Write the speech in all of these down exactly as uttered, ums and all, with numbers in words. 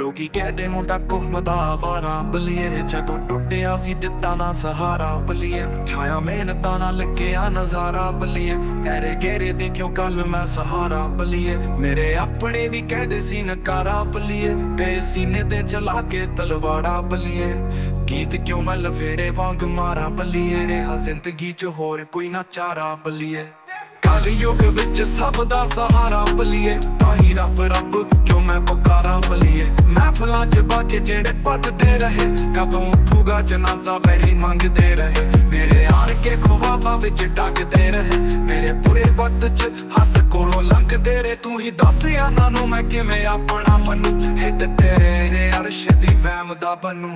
ਲੋਕੀ ਕਹਿੰਦੇ ਮੁੰਡਾ ਘੁੰਮਦਾ ਵਾਰਾਂ ਬਲੀਏ ਜਦੋਂ ਟੁੱਟਿਆ ਸੀ ਦਿੱਤਾ ਨਾ ਸਹਾਰਾ ਬਲੀਏ ਛਾਇਆ ਮਿਹਨਤਾਂ ਨਾਲ ਲੱਗਿਆ ਨਜ਼ਾਰਾ ਬਲੀਏ ਗਹਿਰੇ ਗਹਿਰੇ ਦੀ ਕਿਉਂ ਕੱਲ ਮੈਂ ਸਹਾਰਾ ਬਲੀਏ ਮੇਰੇ ਆਪਣੇ ਵੀ ਕਹਿੰਦੇ ਸੀ ਨਕਾਰਾ ਬਲੀਏ ਗਏ ਸੀਨੇ ਤੇ ਚਲਾ ਕੇ ਤਲਵਾੜਾ ਬਲੀਏ ਗੀਤ ਕਿਉਂ ਮੈਂ ਲਫੇੜੇ ਵਾਂਗ ਮਾਰਾ ਬਲੀਏ ਰਿਹਾ ਜ਼ਿੰਦਗੀ ਚ ਹੋਰ ਕੋਈ ਨਾ ਚਾਰਾ ਬਲੀਏ ਕਲਯੁਗ ਵਿੱਚ ਸਭ ਦਾ ਸਹਾਰਾ ਬਲੀਏ ਤਾਂ ਹੀ ਰੱਬ ਰੱਬ ਕਿਉਂ ਮੈਂ ਪੁਕਾਰਾਂ ਬਲੀਏ ਮਹਿਫਲਾਂ ਚ ਬਾਕੇ ਜਿਹੜੇ ਪੱਟਦੇ ਰਹੇ ਕਦੋਂ ਉੱਠੂਗਾ ਜਨਾਜ਼ਾ ਮੇਰੀ ਮੰਗਦੇ ਰਹੇ ਮੇਰੇ ਆਣ ਕੇ ਖੁਆਬਾਂ ਵਿੱਚ ਡੱਕਦੇ ਰਹੇ ਮੇਰੇ ਬੁਰੇ ਵਕਤ ਚ ਹੱਸ ਕੋਲੋਂ ਲੰਘਦੇ ਰਹੇ ਤੂੰ ਹੀ ਦੱਸ ਇਹਨਾਂ ਨੂੰ ਮੈਂ ਕਿਵੇਂ ਆਪਣਾ ਬਣੂ ਹਿੱਟ ਤੇਰੇ ਅਰਸ਼ ਦੀ ਵਹਿਮ ਦਾ ਬਣੂ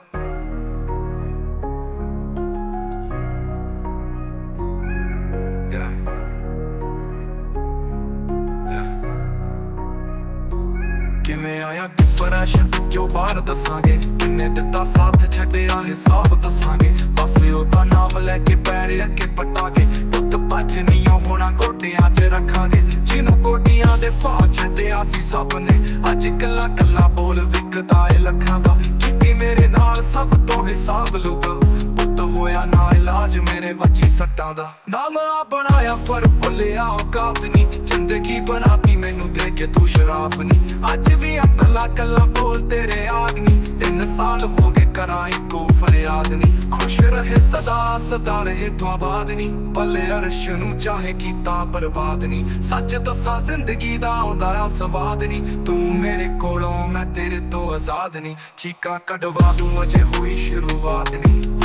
ਕਿਵੇਂ ਆਇਆ ਡਿਪਰੈਸ਼ਨ ਜੋ ਬਾਹਰ ਦੱਸਾਂਗੇ ਕਿੰਨੇ ਦਿੱਤਾ ਸਾਥ ਛੱਡਿਆ ਹਿਸਾਬ ਦੱਸਾਂਗੇ ਬਸ ਉਹਦਾ ਨਾਮ ਲੈ ਕੇ ਪੈਰ ਅੱਗੇ ਪਟਾਗੇ ਪੁੱਤ ਭੱਜ ਨਹੀਂ ਹੋਣਾ ਗੋਡਿਆਂ 'ਚ ਰੱਖਾਂਗੇ ਜਿਹਨੂੰ ਗੋਡੀਆਂ ਦੇ ਭਾਅ ਛੱਡਿਆ ਸੀ ਸਭ ਨੇ ਅੱਜ ਕੱਲਾ ਕੱਲਾ ਬੋਲ ਵਿਕਦਾ ਏ ਲੱਖਾਂ ਦਾ ਕੀਤੀ ਮੇਰੇ ਨਾਲ ਸਭ ਤੋਂ ਹਿਸਾਬ ਲੂਗਾ ਪੁੱਤ ਹੋਇਆ ਨਾ ਇਲਾਜ ਮੇਰੇ ਵੱਜੀ ਸੱਟਾਂ ਦਾ ਨਾਮ ਆ ਬਣਾਇਆ ਪਰ ਭੁੱਲਿਆ ਔਕਾਤ ਨਹੀਂ ਜ਼ਿੰਦਗੀ ਬਣਾਤੀ ਮੈਨੂੰ ਦੇ ਕੇ ਤੂੰ ਸ਼ਰਾਫ ਨਹੀਂ ਅੱਜ ਵੀ ਅਕਲਾ ਕੱਲਾ ਬੋਲ ਤੇਰੇ ਆਗਨੀ ਤਿੰਨ ਸਾਲ ਹੋ ਗਏ ਕਰਾਂ ਇੱਕੋ ਫਰਿਆਦ ਨਹੀਂ ਖੁਸ਼ ਰਹੇ ਸਦਾ ਸਦਾ ਰਹੇ ਤੂੰ ਆਬਾਦ ਨਹੀਂ ਪੱਲੇ ਅਰਸ਼ ਨੂੰ ਚਾਹੇ ਕੀਤਾ ਬਰਬਾਦ ਨਹੀਂ ਸੱਚ ਦੱਸਾਂ ਜ਼ਿੰਦਗੀ ਦਾ ਆਉਂਦਾ ਆ ਸਵਾਦ ਨਹੀਂ ਤੂੰ ਮੇਰੇ ਕੋਲੋਂ ਮੈਂ ਤੇਰੇ ਤੋਂ ਆਜ਼ਾਦ ਨਹੀਂ ਚੀਕਾਂ ਕਢਵਾ ਦੂੰ ਅਜੇ ਹੋਈ ਸ਼ੁਰੂਆਤ ਨਹੀਂ